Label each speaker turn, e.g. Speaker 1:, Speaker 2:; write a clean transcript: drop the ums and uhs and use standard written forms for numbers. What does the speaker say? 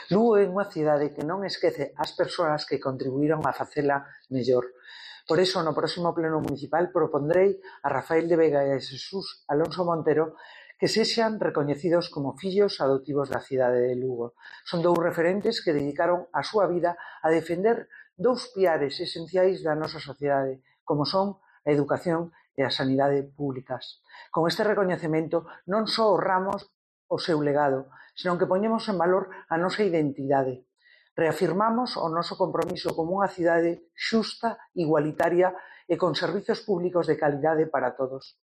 Speaker 1: Lugo é unha cidade que non esquece as persoas que contribuíron a facela mellor. Por iso, no próximo pleno municipal propondrei a Rafael de Vega e a Xesús Alonso Montero que sexan recoñecidos como fillos adoptivos da cidade de Lugo. Son dous referentes que dedicaron a súa vida a defender dous piares esenciais da nosa sociedade, como son a educación e a sanidade públicas. Con este recoñecemento non só honramos o seu legado, senón que poñemos en valor a nosa identidade. Reafirmamos o noso compromiso como unha cidade xusta, igualitaria e con servizos públicos de calidade para todos.